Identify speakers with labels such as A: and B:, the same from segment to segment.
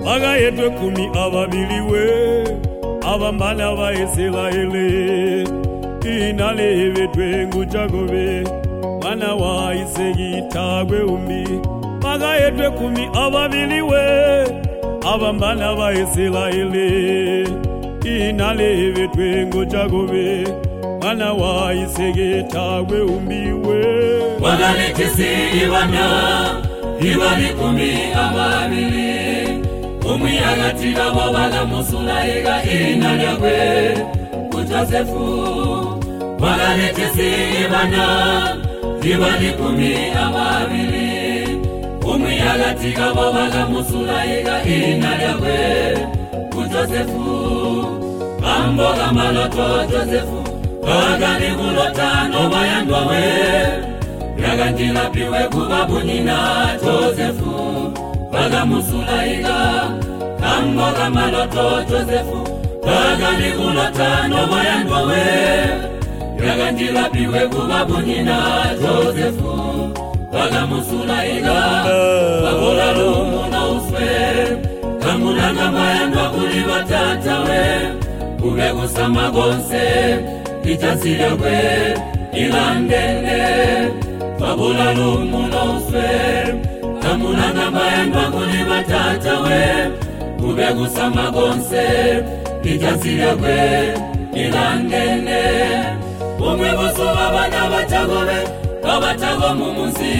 A: Bagayetwe kumi ababiliwe abambana ba Isiraeli inalebetwe ngujagobe mwana wa Isegitagwe umbi. Bagayetwe kumi ababiliwe abambana ba Isiraeli inalebetwe ngujagobe mwana wa Isegitagwe umbiwe.
B: Bagalekesi ibana ibali kumi ababili umwiyagatira bo bagamusula ega inalyagwe ku Josefu. Bagalekesi ibana ibali kumi ababili umwiyagatira bo bagamusula ega inalyagwe ku Josefu. Amboga maloto Josefu bagani kulota no bayandwawe yaganjila piwe kubabunyina Josefu bagamusula iga. Amboga maloto Josefu bagani kulota no bayandwawe yaganjila piwe kubabunyina Josefu bagamusula iga. Bagola lumuna uswe kamulanga bayandwa kuli batatawe ube kusama gonse ijansiyagwe ilandene. Babula lumuno uswe kamulanga bayandwa kuli batatawe ube kusama gonse ijansiyagwe ilandene. Umwe busuba bana batagobe babatago mumuzi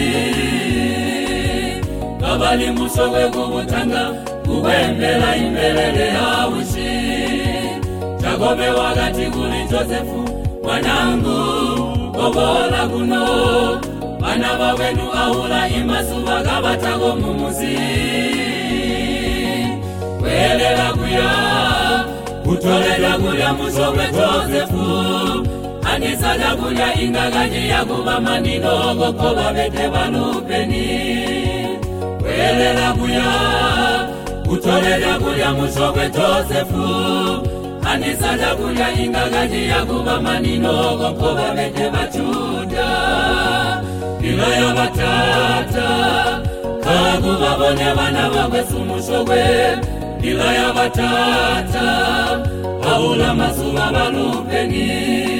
B: babali musowe kubutanga kubembela imbelele haushi. Jagobe wagati kuli Josefu mwanangu obola kuno bana bawenu ahula imasuba gabatago mumuzi. Welela kuya utolela kuya musowe Josefu anisala kuya ingagaji yakuba manino gokoba bete banupeni. Welela kuya utolela kuya musowe Josefu anisala kuya ingagaji yakuba manino gokoba bete bachuda. Ilayo batata kaguba bonye bana bagwesu mushogwe. Ilayo batata aula masuba balupeni.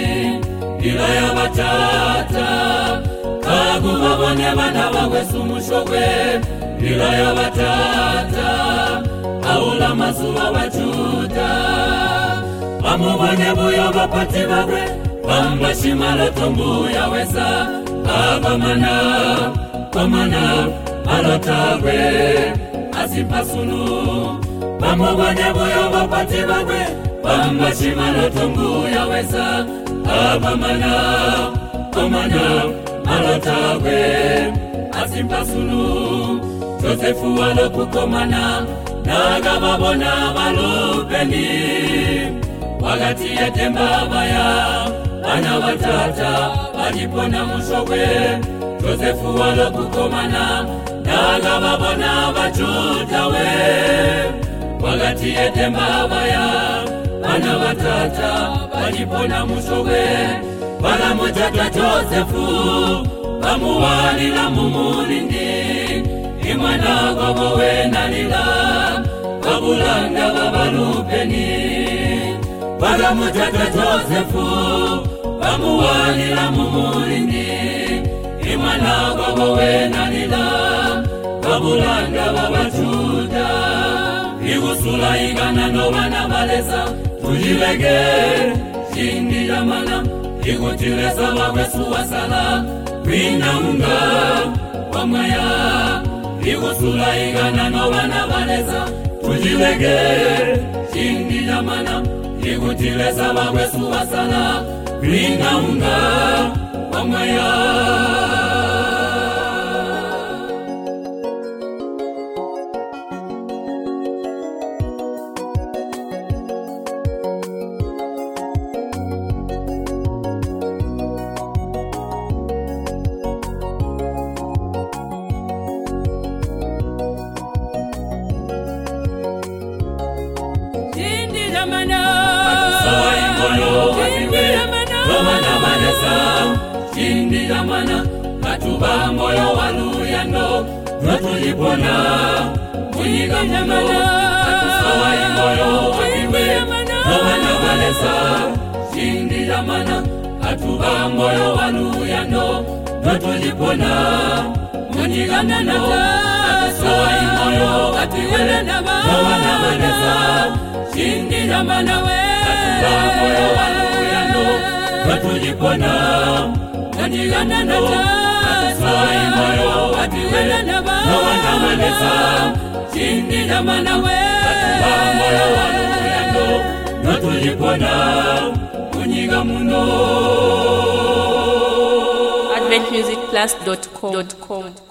B: Ilayo batata kaguba bonye bana bagwesu mushogwe. Ilayo batata aula masuba bachuda. Bamubonye buyo bapati bagwe bambashimalo tombu ya wesa. Abamana komana alotagwe asipasunu. Bamubonye buyo bapati bagwe bambashimalo tombu ya wesa. Abamana komana alotagwe asipasunu. Josefu walokukomana nagababona balupeni wagati yatemba baya bana batata balipona mushogwe. Josefu walokukomana nagababona bachutawe wagati yatemba baya bana batata balipona mushogwe. Balamutata Josefu bamuwalila mumulindi imwana gogowe nalila babulanga babalupeni. Balamutata Josefu bamuwalila mumulindi imwana gogowe nalila babulanga babachuda. Igusula igana no bana balesa tujilege shindi jamana. Igutilesa babesu wasala wina unga wamaya. Igusula igana no bana balesa tujilege shindi jamana. Igutilesa babesu wasala wina unga wamaya. Shindi jamana katuba moyo waluyano Natulipona Mwiga jamana sawa imoyo wakiwe Nawana waleza Shindi yamana Atuba moyo waluyano Notulipona Munyigamano Sawa imoyo wakiwe Nawana waleza Shindi yamana Atuba moyo waluyano Notulipona Munyigamano Sawa imoyo wakiwe Nawana waleza Shindi yamana Atuba moyo waluyano Notulipona Munyigamano
C: AdventMusicPlus.com